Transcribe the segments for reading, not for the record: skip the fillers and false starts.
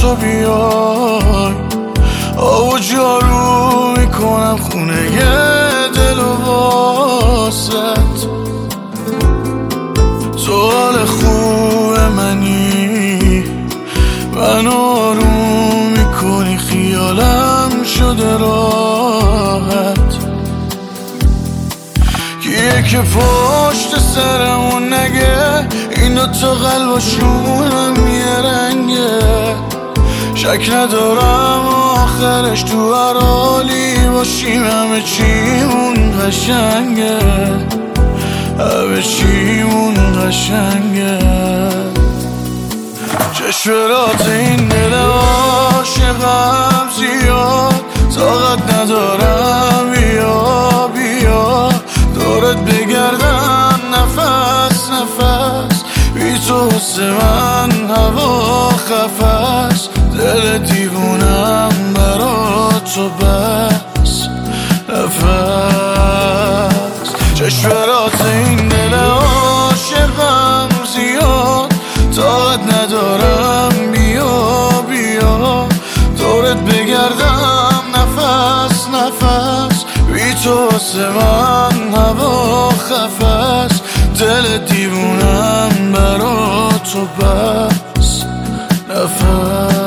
تو بیای، آب و جارو میکنم خونه دل و واسط. تو حال خوب منی، منو آروم میکنی، خیالم شده راحت. کیه که پشت سرمون نگه، این دوتا قلباشونم یه رنگه. شک ندارم آخرش تو هر حالی باشیم، همه چیمون قشنگه، همه چیمون قشنگه. چشمرات این دل عاشقم زیاد، طاقت ندارم بیا بیا دورت بگردم نفس نفس. بی تو حس من هوا خفست، دل دیوونم برا تو بس نفس. چشمرات این دل عاشقم زیاد، طاقت ندارم بیا بیا دورت بگردم نفس نفس. بی تو حس من هوا خفست، دل دیوونم برا تو بس نفس.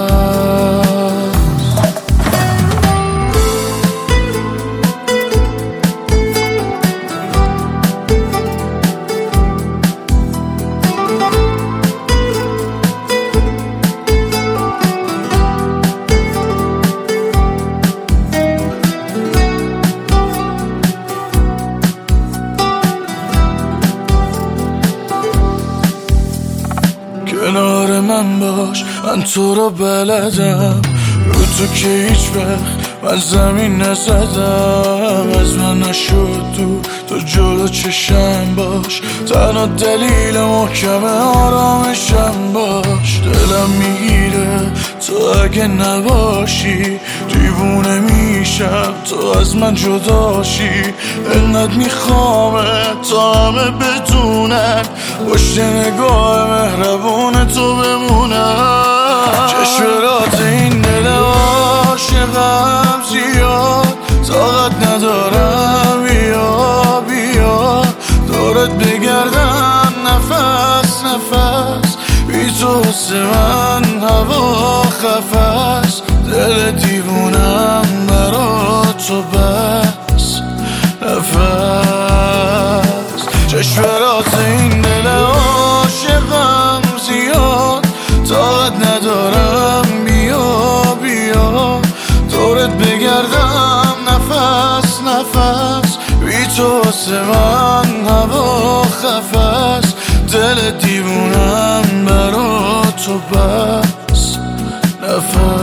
کنار من باش، من تو رو بلدم، رو تو که هیچ وقت من زمین نزدم. از من نشد تو جلو چشم باش، تنها دلیل محکم آرامشم باش. دلم میگیره تو اگه نباشی، دیوونه میشم تو از من جداشی. انقدر میخوامه تا همه بدونن، پشت نگاه مهربون تو بمونم. چشمرات این دل عاشقم زیاد، طاقت ندارم بیا بیا دورت بگردم نفس نفس. بی تو حس من هوا خفست، دل دیوونم برا تو بس نفس. چشمرات این دل عاشقم زیاد، طاقت ندارم بیا بیا دورت بگردم نفس نفس. بی تو حس من هوا خفست، دل دیوونم برا تو بس نفس.